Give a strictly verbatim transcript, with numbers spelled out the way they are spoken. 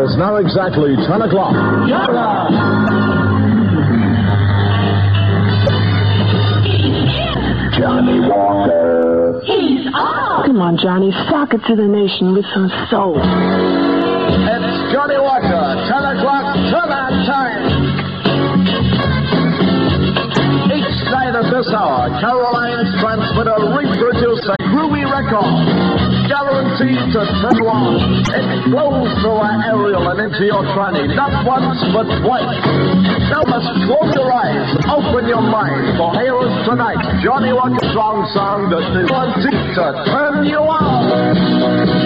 It's now exactly ten o'clock. Johnny Walker. He's on. Come on, Johnny, sock it to the nation with some soul. It's Johnny Walker, ten o'clock turn-on time. Each night at this hour, Caroline's transmitter reproduces a groovy record. Guaranteed to turn you on. It flows through our aerial and into your cranny, not once but twice. Now must close your eyes, open your mind, for here is tonight Johnny Walker's strong song that is guaranteed to turn you on.